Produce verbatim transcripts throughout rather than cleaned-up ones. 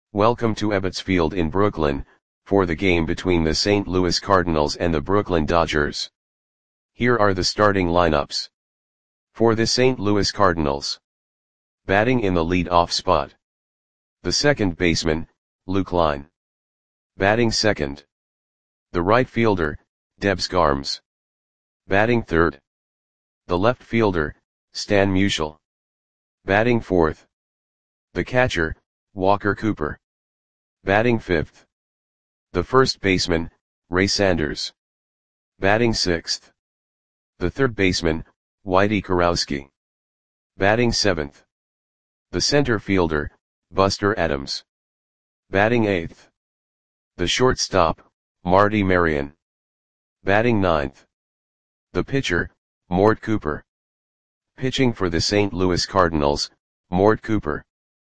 Welcome to Ebbets Field in Brooklyn, for the game between the Saint Louis Cardinals and the Brooklyn Dodgers. Here are the starting lineups. For the Saint Louis Cardinals. Batting in the lead-off spot. The second baseman, Lou Klein. Batting second. The right fielder, Debs Garms. Batting third. The left fielder, Stan Musial. Batting fourth. The catcher, Walker Cooper. Batting fifth. The first baseman, Ray Sanders. Batting sixth. The third baseman, Whitey Kurowski. Batting seventh. The center fielder, Buster Adams. Batting eighth. The shortstop, Marty Marion. Batting ninth. The pitcher, Mort Cooper. Pitching for the Saint Louis Cardinals, Mort Cooper.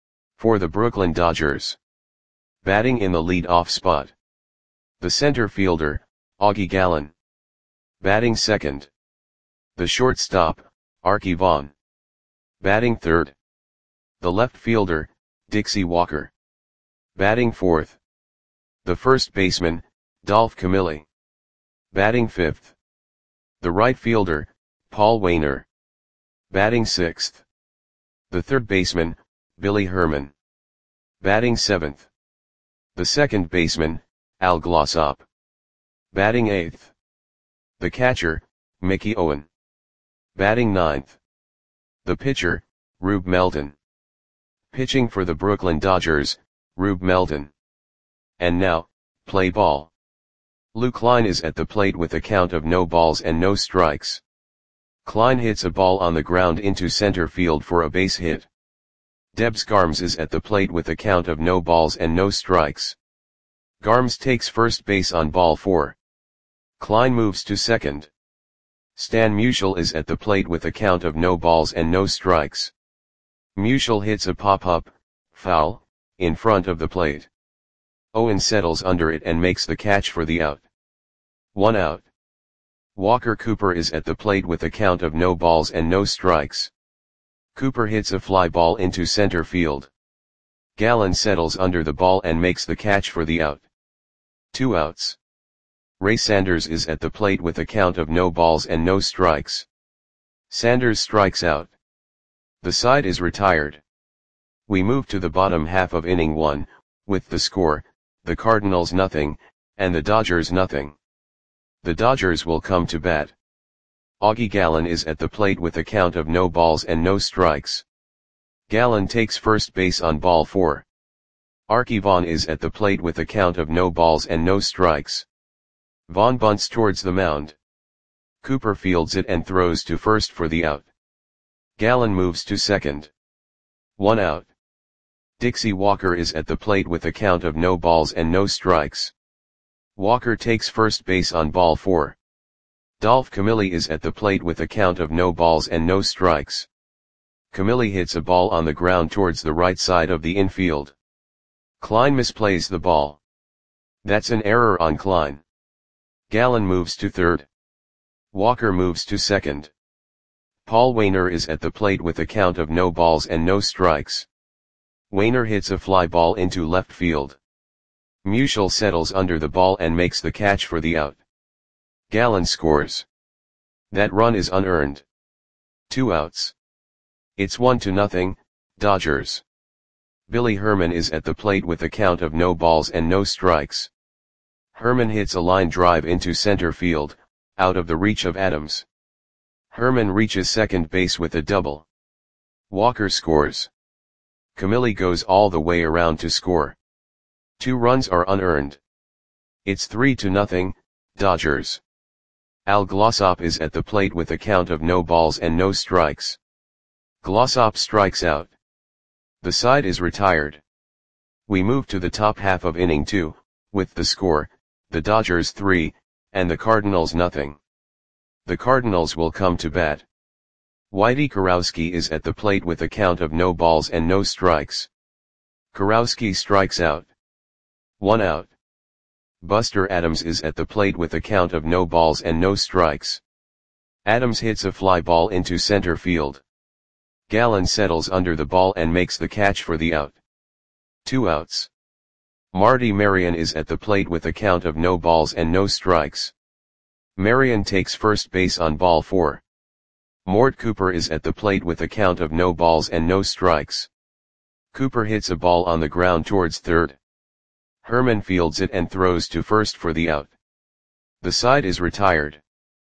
For the Brooklyn Dodgers. Batting in the lead-off spot. The center fielder, Augie Gallen. Batting second. The shortstop, Arky Vaughan. Batting third. The left fielder, Dixie Walker. Batting fourth. The first baseman, Dolph Camilli. Batting fifth. The right fielder, Paul Waner. Batting sixth. The third baseman, Billy Herman. Batting seventh. The second baseman, Al Glossop. Batting eighth. The catcher, Mickey Owen. Batting ninth. The pitcher, Rube Melton. Pitching for the Brooklyn Dodgers, Rube Melton. And now, play ball. Lou Klein is at the plate with a count of no balls and no strikes. Klein hits a ball on the ground into center field for a base hit. Debs Garms is at the plate with a count of no balls and no strikes. Garms takes first base on ball four. Klein moves to second. Stan Musial is at the plate with a count of no balls and no strikes. Musial hits a pop-up, foul, in front of the plate. Owen settles under it and makes the catch for the out. One out. Walker Cooper is at the plate with a count of no balls and no strikes. Cooper hits a fly ball into center field. Gallen settles under the ball and makes the catch for the out. Two outs. Ray Sanders is at the plate with a count of no balls and no strikes. Sanders strikes out. The side is retired. We move to the bottom half of inning one, with the score, the Cardinals nothing, and the Dodgers nothing. The Dodgers will come to bat. Augie Gallen is at the plate with a count of no balls and no strikes. Gallen takes first base on ball four. Arky Vaughan is at the plate with a count of no balls and no strikes. Vaughan bunts towards the mound. Cooper fields it and throws to first for the out. Gallen moves to second. One out. Dixie Walker is at the plate with a count of no balls and no strikes. Walker takes first base on ball four. Dolph Camilli is at the plate with a count of no balls and no strikes. Camilli hits a ball on the ground towards the right side of the infield. Klein misplays the ball. That's an error on Klein. Gallen moves to third. Walker moves to second. Paul Waner is at the plate with a count of no balls and no strikes. Waner hits a fly ball into left field. Musial settles under the ball and makes the catch for the out. Gallen scores. That run is unearned. Two outs. It's one to nothing, Dodgers. Billy Herman is at the plate with a count of no balls and no strikes. Herman hits a line drive into center field, out of the reach of Adams. Herman reaches second base with a double. Walker scores. Camilli goes all the way around to score. Two runs are unearned. It's three to nothing, Dodgers. Al Glossop is at the plate with a count of no balls and no strikes. Glossop strikes out. The side is retired. We move to the top half of inning two, with the score, the Dodgers three, and the Cardinals nothing. The Cardinals will come to bat. Whitey Kurowski is at the plate with a count of no balls and no strikes. Kurowski strikes out. One out. Buster Adams is at the plate with a count of no balls and no strikes. Adams hits a fly ball into center field. Gallen settles under the ball and makes the catch for the out. Two outs. Marty Marion is at the plate with a count of no balls and no strikes. Marion takes first base on ball four. Mort Cooper is at the plate with a count of no balls and no strikes. Cooper hits a ball on the ground towards third. Herman fields it and throws to first for the out. The side is retired.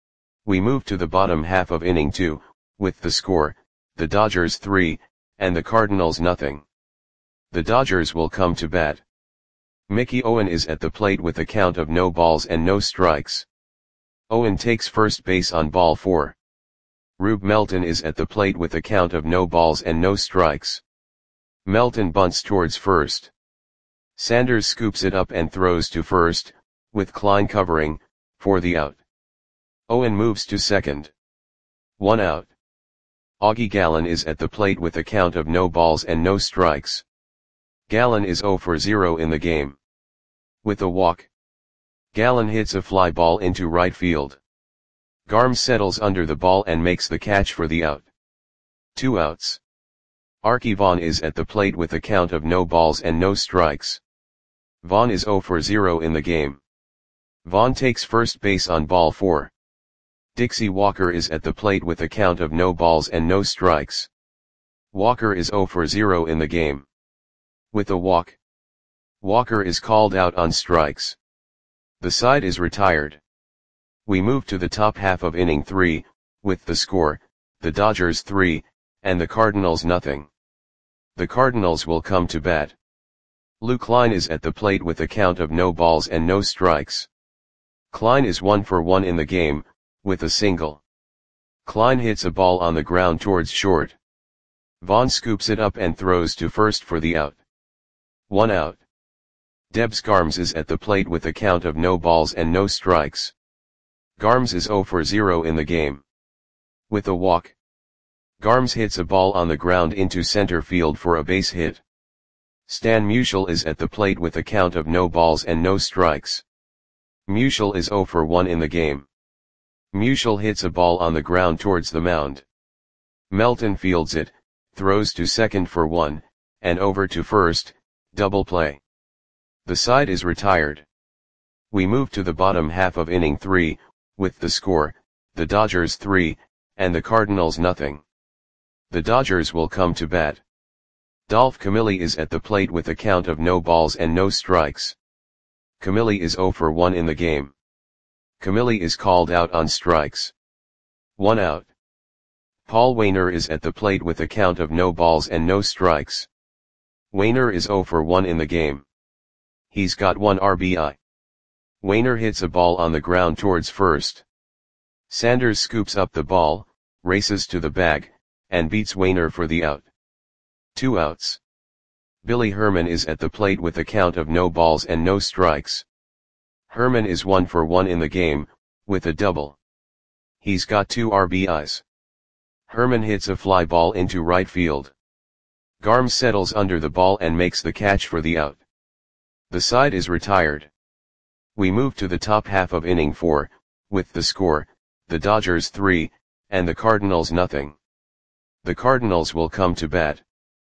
We move to the bottom half of inning two, with the score, the Dodgers three, and the Cardinals nothing. The Dodgers will come to bat. Mickey Owen is at the plate with a count of no balls and no strikes. Owen takes first base on ball four. Rube Melton is at the plate with a count of no balls and no strikes. Melton bunts towards first. Sanders scoops it up and throws to first, with Klein covering, for the out. Owen moves to second. One out. Augie Gallen is at the plate with a count of no balls and no strikes. Gallen is zero for zero in the game. With a walk, Gallen hits a fly ball into right field. Garm settles under the ball and makes the catch for the out. Two outs. Arky Vaughan is at the plate with a count of no balls and no strikes. Vaughan is zero for zero in the game. Vaughan takes first base on ball four. Dixie Walker is at the plate with a count of no balls and no strikes. Walker is zero for zero in the game. With a walk, Walker is called out on strikes. The side is retired. We move to the top half of inning three, with the score, the Dodgers three, and the Cardinals nothing. The Cardinals will come to bat. Lou Klein is at the plate with a count of no balls and no strikes. Klein is one for one in the game, with a single. Klein hits a ball on the ground towards short. Vaughn scoops it up and throws to first for the out. One out. Debs Garms is at the plate with a count of no balls and no strikes. Garms is zero for zero in the game. With a walk, Garms hits a ball on the ground into center field for a base hit. Stan Musial is at the plate with a count of no balls and no strikes. Musial is zero for one in the game. Musial hits a ball on the ground towards the mound. Melton fields it, throws to second for one, and over to first, double play. The side is retired. We move to the bottom half of inning three, with the score, the Dodgers three, and the Cardinals nothing. The Dodgers will come to bat. Dolph Camilli is at the plate with a count of no balls and no strikes. Camilli is zero for one in the game. Camilli is called out on strikes. One out. Paul Wainer is at the plate with a count of no balls and no strikes. Wainer is zero for one in the game. He's got one R B I. Wainer hits a ball on the ground towards first. Sanders scoops up the ball, races to the bag, and beats Wainer for the out. Two outs. Billy Herman is at the plate with a count of no balls and no strikes. Herman is one for one in the game, with a double. He's got two R B Is. Herman hits a fly ball into right field. Garm settles under the ball and makes the catch for the out. The side is retired. We move to the top half of inning four, with the score, the Dodgers three, and the Cardinals nothing. The Cardinals will come to bat.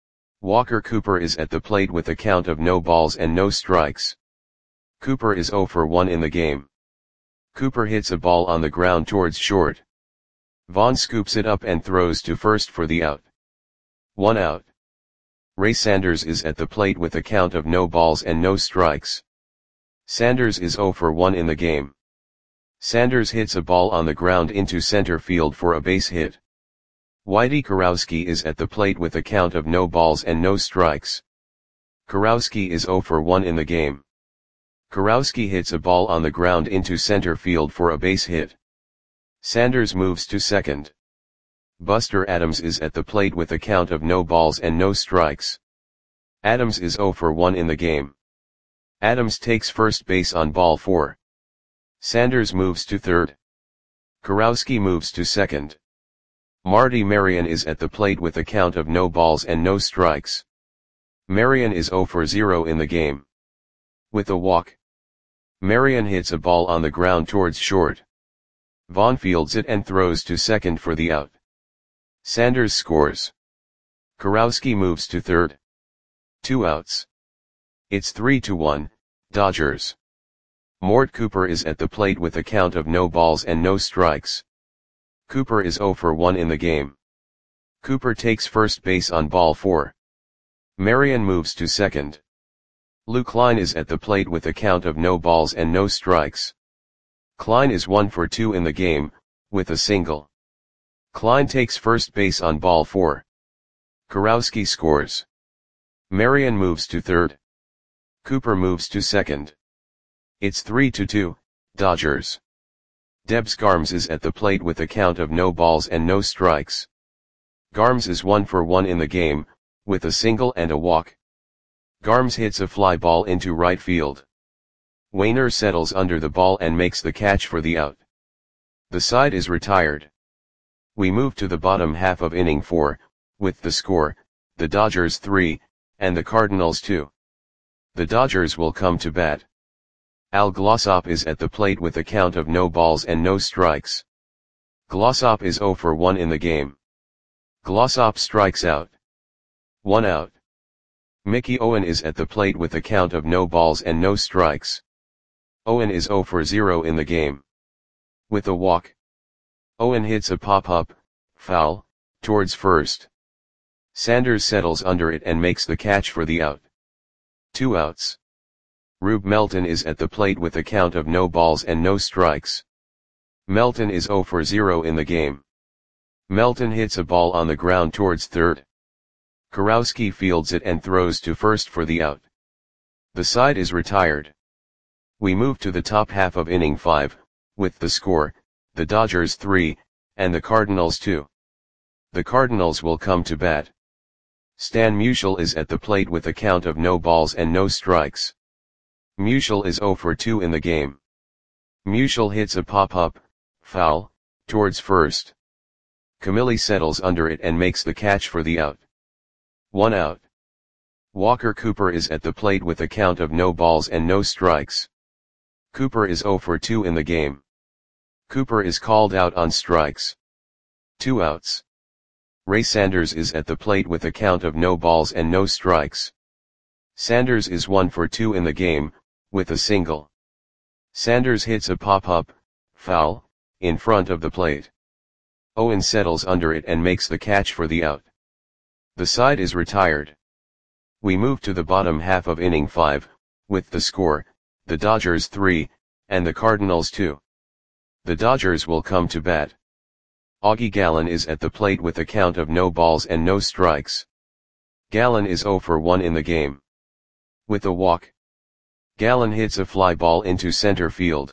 Walker Cooper is at the plate with a count of no balls and no strikes. Cooper is zero for one in the game. Cooper hits a ball on the ground towards short. Vaughn scoops it up and throws to first for the out. One out. Ray Sanders is at the plate with a count of no balls and no strikes. Sanders is zero for one in the game. Sanders hits a ball on the ground into center field for a base hit. Whitey Kurowski is at the plate with a count of no balls and no strikes. Kurowski is zero for one in the game. Kurowski hits a ball on the ground into center field for a base hit. Sanders moves to second. Buster Adams is at the plate with a count of no balls and no strikes. Adams is zero for one in the game. Adams takes first base on ball four. Sanders moves to third. Kurowski moves to second. Marty Marion is at the plate with a count of no balls and no strikes. Marion is zero for zero in the game. With a walk, Marion hits a ball on the ground towards short. Vaughn fields it and throws to second for the out. Sanders scores. Kurowski moves to third. Two outs. It's three to one, Dodgers. Mort Cooper is at the plate with a count of no balls and no strikes. Cooper is zero for one in the game. Cooper takes first base on ball four. Marion moves to second. Lou Klein is at the plate with a count of no balls and no strikes. Klein is one for two in the game, with a single. Klein takes first base on ball four. Kurowski scores. Marion moves to third. Cooper moves to second. It's three to two, Dodgers. Debs Garms is at the plate with a count of no balls and no strikes. Garms is one for one in the game, with a single and a walk. Garms hits a fly ball into right field. Wainer settles under the ball and makes the catch for the out. The side is retired. We move to the bottom half of inning four, with the score, the Dodgers three, and the Cardinals two. The Dodgers will come to bat. Al Glossop is at the plate with a count of no balls and no strikes. Glossop is zero for one in the game. Glossop strikes out. One out. Mickey Owen is at the plate with a count of no balls and no strikes. Owen is zero for zero in the game. With a walk. Owen hits a pop-up, foul, towards first. Sanders settles under it and makes the catch for the out. Two outs. Rube Melton is at the plate with a count of no balls and no strikes. Melton is zero for zero in the game. Melton hits a ball on the ground towards third. Kurowski fields it and throws to first for the out. The side is retired. We move to the top half of inning five, with the score, the Dodgers three, and the Cardinals two. The Cardinals will come to bat. Stan Musial is at the plate with a count of no balls and no strikes. Musial is zero for two in the game. Musial hits a pop-up, foul, towards first. Camilli settles under it and makes the catch for the out. One out. Walker Cooper is at the plate with a count of no balls and no strikes. Cooper is zero for two in the game. Cooper is called out on strikes. Two outs. Ray Sanders is at the plate with a count of no balls and no strikes. Sanders is one for two in the game, with a single. Sanders hits a pop-up, foul, in front of the plate. Owen settles under it and makes the catch for the out. The side is retired. We move to the bottom half of inning five, with the score, the Dodgers three, and the Cardinals two. The Dodgers will come to bat. Augie Gallen is at the plate with a count of no balls and no strikes. Gallen is zero for one in the game. With a walk. Gallen hits a fly ball into center field.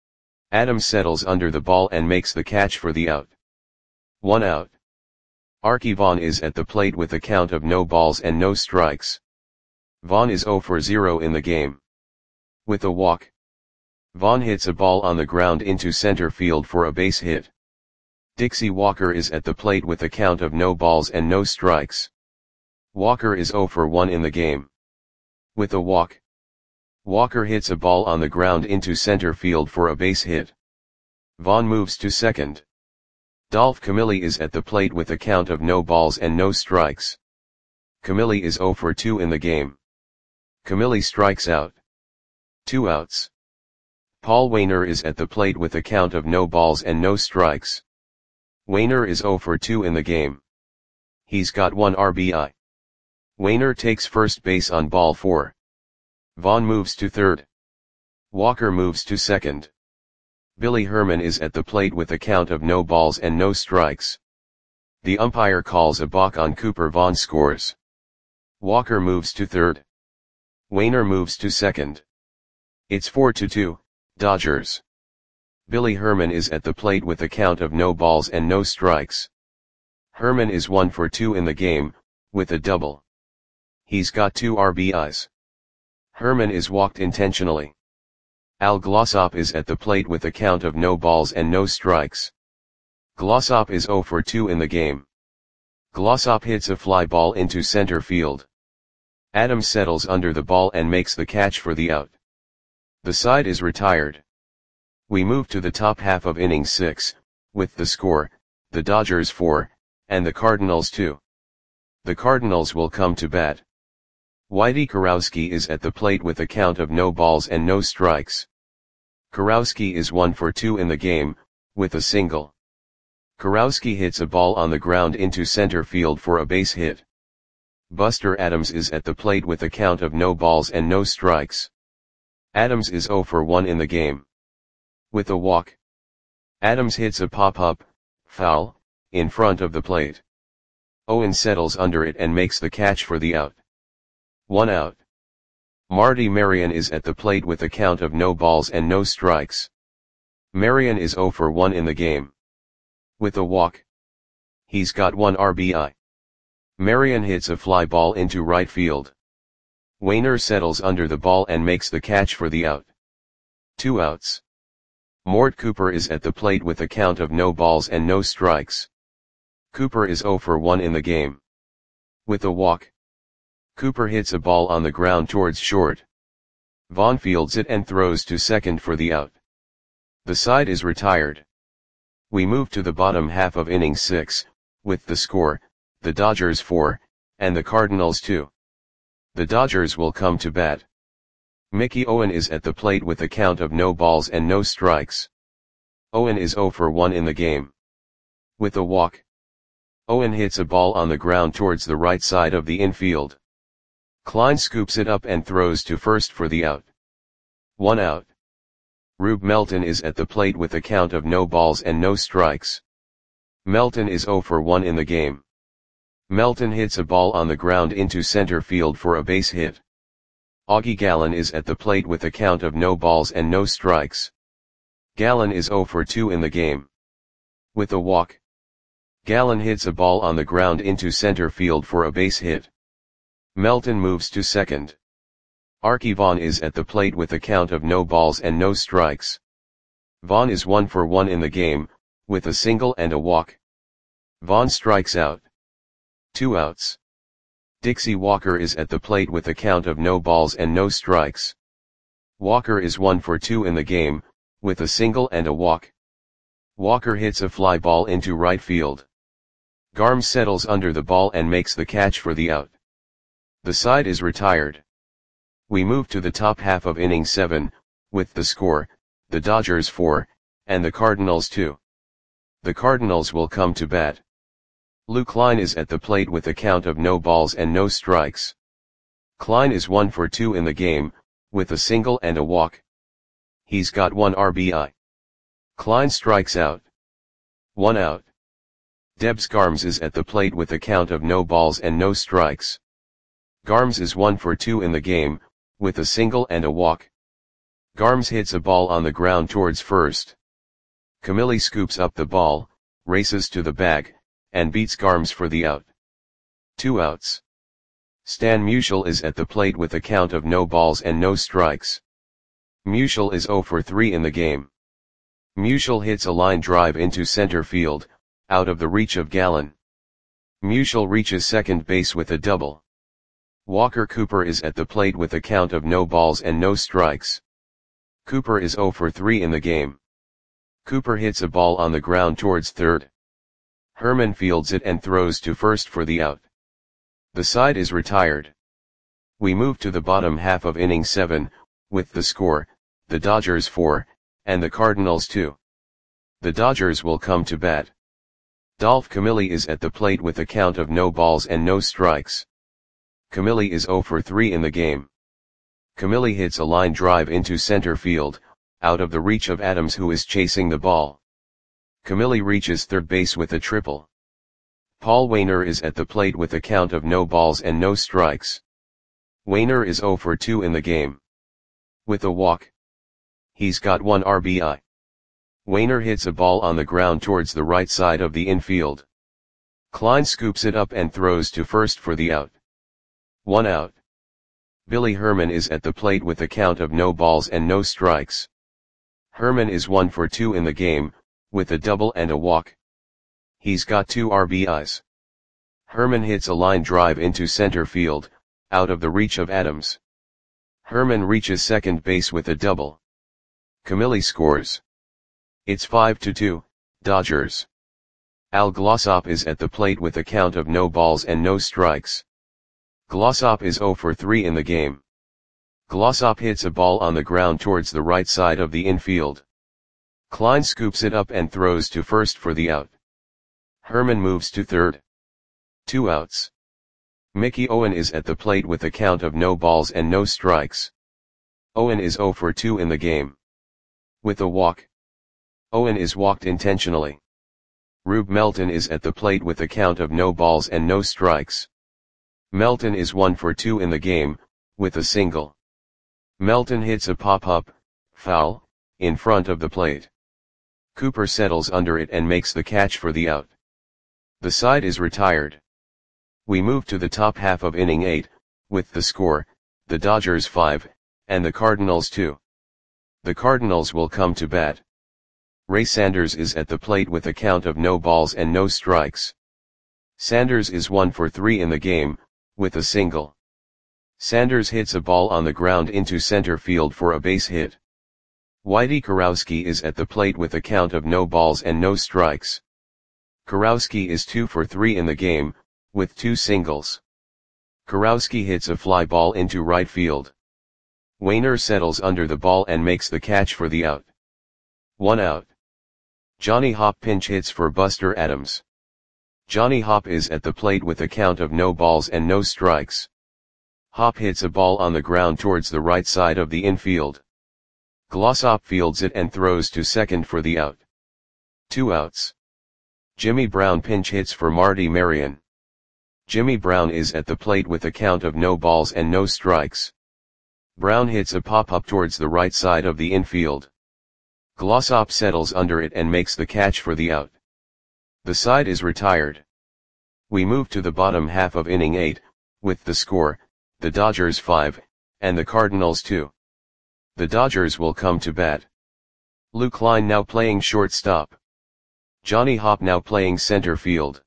Adams settles under the ball and makes the catch for the out. One out. Arky Vaughan is at the plate with a count of no balls and no strikes. Vaughan is zero for zero in the game. With a walk. Vaughan hits a ball on the ground into center field for a base hit. Dixie Walker is at the plate with a count of no balls and no strikes. Walker is zero for one in the game. With a walk. Walker hits a ball on the ground into center field for a base hit. Vaughan moves to second. Dolph Camilli is at the plate with a count of no balls and no strikes. Camilli is zero for two in the game. Camilli strikes out. Two outs. Paul Wainer is at the plate with a count of no balls and no strikes. Wainer is zero for two in the game. He's got one R B I. Wainer takes first base on ball four. Vaughan moves to third. Walker moves to second. Billy Herman is at the plate with a count of no balls and no strikes. The umpire calls a balk on Cooper. Vaughan scores. Walker moves to third. Wainer moves to second. It's four to two, Dodgers. Billy Herman is at the plate with a count of no balls and no strikes. Herman is one for two in the game, with a double. He's got two R B Is. Herman is walked intentionally. Al Glossop is at the plate with a count of no balls and no strikes. Glossop is zero for two in the game. Glossop hits a fly ball into center field. Adams settles under the ball and makes the catch for the out. The side is retired. We move to the top half of inning six, with the score, the Dodgers four, and the Cardinals two. The Cardinals will come to bat. Whitey Kurowski is at the plate with a count of no balls and no strikes. Kurowski is one for two in the game, with a single. Kurowski hits a ball on the ground into center field for a base hit. Buster Adams is at the plate with a count of no balls and no strikes. Adams is zero for one in the game. With a walk. Adams hits a pop-up, foul, in front of the plate. Owen settles under it and makes the catch for the out. One out. Marty Marion is at the plate with a count of no balls and no strikes. Marion is zero for one in the game. With a walk. He's got one R B I. Marion hits a fly ball into right field. Wainer settles under the ball and makes the catch for the out. Two outs. Mort Cooper is at the plate with a count of no balls and no strikes. Cooper is zero for one in the game. With a walk. Cooper hits a ball on the ground towards short. Vaughn fields it and throws to second for the out. The side is retired. We move to the bottom half of inning six, with the score, the Dodgers four, and the Cardinals two. The Dodgers will come to bat. Mickey Owen is at the plate with a count of no balls and no strikes. Owen is zero for one in the game. With a walk. Owen hits a ball on the ground towards the right side of the infield. Klein scoops it up and throws to first for the out. One out. Rube Melton is at the plate with a count of no balls and no strikes. Melton is zero for one in the game. Melton hits a ball on the ground into center field for a base hit. Augie Gallen is at the plate with a count of no balls and no strikes. Gallen is zero for two in the game. With a walk. Gallen hits a ball on the ground into center field for a base hit. Melton moves to second. Arky Vaughan is at the plate with a count of no balls and no strikes. Vaughan is one for one in the game, with a single and a walk. Vaughan strikes out. Two outs. Dixie Walker is at the plate with a count of no balls and no strikes. Walker is one for two in the game, with a single and a walk. Walker hits a fly ball into right field. Garm settles under the ball and makes the catch for the out. The side is retired. We move to the top half of inning seven, with the score, the Dodgers four, and the Cardinals two. The Cardinals will come to bat. Lou Klein is at the plate with a count of no balls and no strikes. Klein is one for two in the game, with a single and a walk. He's got one R B I. Klein strikes out. One out. Debs Garms is at the plate with a count of no balls and no strikes. Garms is one for two in the game, with a single and a walk. Garms hits a ball on the ground towards first. Camilli scoops up the ball, races to the bag, and beats Garms for the out. Two outs. Stan Musial is at the plate with a count of no balls and no strikes. Musial is zero for three in the game. Musial hits a line drive into center field, out of the reach of Gallen. Musial reaches second base with a double. Walker Cooper is at the plate with a count of no balls and no strikes. Cooper is zero for three in the game. Cooper hits a ball on the ground towards third. Herman fields it and throws to first for the out. The side is retired. We move to the bottom half of inning seven, with the score, the Dodgers four, and the Cardinals two. The Dodgers will come to bat. Dolph Camilli is at the plate with a count of no balls and no strikes. Camilli is zero for three in the game. Camilli hits a line drive into center field, out of the reach of Adams who is chasing the ball. Camilli reaches third base with a triple. Paul Wainer is at the plate with a count of no balls and no strikes. Wainer is zero for two in the game. With a walk. He's got one R B I. Wainer hits a ball on the ground towards the right side of the infield. Klein scoops it up and throws to first for the out. One out. Billy Herman is at the plate with a count of no balls and no strikes. Herman is one for two in the game, with a double and a walk. He's got two R B Is. Herman hits a line drive into center field, out of the reach of Adams. Herman reaches second base with a double. Camilli scores. It's five to two, Dodgers. Al Glossop is at the plate with a count of no balls and no strikes. Glossop is zero for three in the game. Glossop hits a ball on the ground towards the right side of the infield. Klein scoops it up and throws to first for the out. Herman moves to third. Two outs. Mickey Owen is at the plate with a count of no balls and no strikes. Owen is zero for two in the game. With a walk. Owen is walked intentionally. Rube Melton is at the plate with a count of no balls and no strikes. Melton is one for two in the game, with a single. Melton hits a pop-up, foul, in front of the plate. Cooper settles under it and makes the catch for the out. The side is retired. We move to the top half of inning eight, with the score, the Dodgers five, and the Cardinals two. The Cardinals will come to bat. Ray Sanders is at the plate with a count of no balls and no strikes. Sanders is one for three in the game, with a single. Sanders hits a ball on the ground into center field for a base hit. Whitey Kurowski is at the plate with a count of no balls and no strikes. Kurowski is two for three in the game, with two singles. Kurowski hits a fly ball into right field. Wainer settles under the ball and makes the catch for the out. One out. Johnny Hopp pinch hits for Buster Adams. Johnny Hopp is at the plate with a count of no balls and no strikes. Hopp hits a ball on the ground towards the right side of the infield. Glossop fields it and throws to second for the out. Two outs. Jimmy Brown pinch hits for Marty Marion. Jimmy Brown is at the plate with a count of no balls and no strikes. Brown hits a pop-up towards the right side of the infield. Glossop settles under it and makes the catch for the out. The side is retired. We move to the bottom half of inning eight, with the score, the Dodgers five, and the Cardinals two. The Dodgers will come to bat. Lou Klein now playing shortstop. Johnny Hopp now playing center field.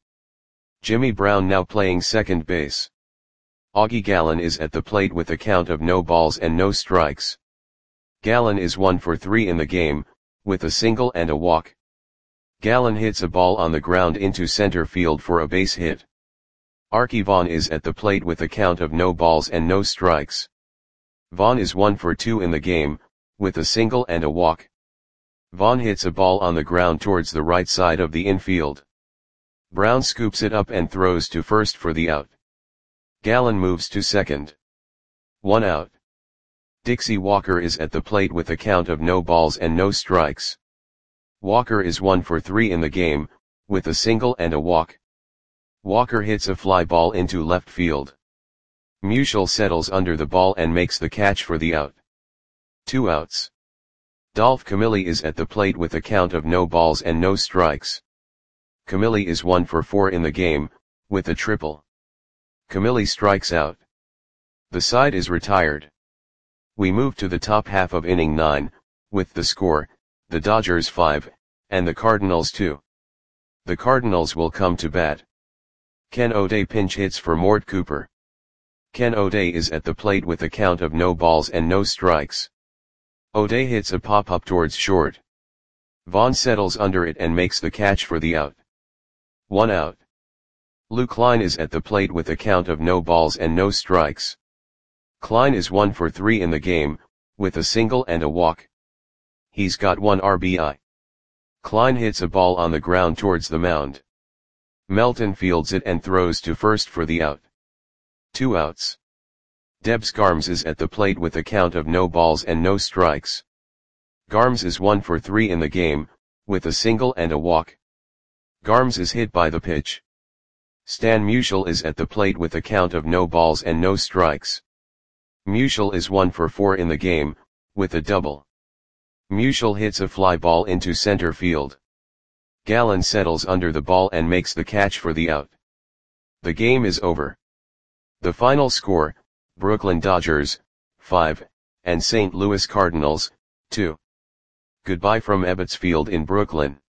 Jimmy Brown now playing second base. Augie Gallen is at the plate with a count of no balls and no strikes. Gallen is one for three in the game, with a single and a walk. Gallen hits a ball on the ground into center field for a base hit. Arky Vaughan is at the plate with a count of no balls and no strikes. Vaughan is one for two in the game, with a single and a walk. Vaughan hits a ball on the ground towards the right side of the infield. Brown scoops it up and throws to first for the out. Gallen moves to second. One out. Dixie Walker is at the plate with a count of no balls and no strikes. Walker is one for three in the game, with a single and a walk. Walker hits a fly ball into left field. Musial settles under the ball and makes the catch for the out. Two outs. Dolph Camilli is at the plate with a count of no balls and no strikes. Camilli is one for four in the game, with a triple. Camilli strikes out. The side is retired. We move to the top half of inning nine, with the score, the Dodgers five, and the Cardinals two. The Cardinals will come to bat. Ken O'Day pinch hits for Mort Cooper. Ken O'Day is at the plate with a count of no balls and no strikes. O'Day hits a pop-up towards short. Vaughn settles under it and makes the catch for the out. One out. Lou Klein is at the plate with a count of no balls and no strikes. Klein is one for three in the game, with a single and a walk. He's got one R B I. Klein hits a ball on the ground towards the mound. Melton fields it and throws to first for the out. Two outs. Debs Garms is at the plate with a count of no balls and no strikes. Garms is one for three in the game, with a single and a walk. Garms is hit by the pitch. Stan Musial is at the plate with a count of no balls and no strikes. Musial is one for four in the game, with a double. Musial hits a fly ball into center field. Gallen settles under the ball and makes the catch for the out. The game is over. The final score, Brooklyn Dodgers, five, and Saint Louis Cardinals, two. Goodbye from Ebbets Field in Brooklyn.